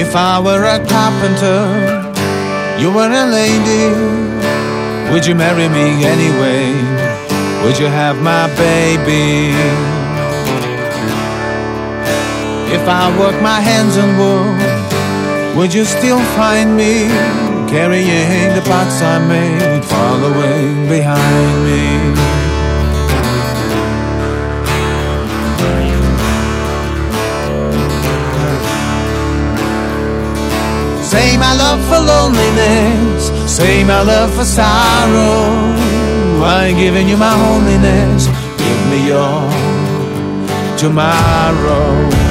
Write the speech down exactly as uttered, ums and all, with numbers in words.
If I were a carpenter, you were a lady, would you marry me anyway? Would you have my baby? If I work my hands on wood, would you still find me carrying the pots I made, following behind me? Say my love for loneliness, say my love for sorrow. I'm giving you my holiness, give me your tomorrow.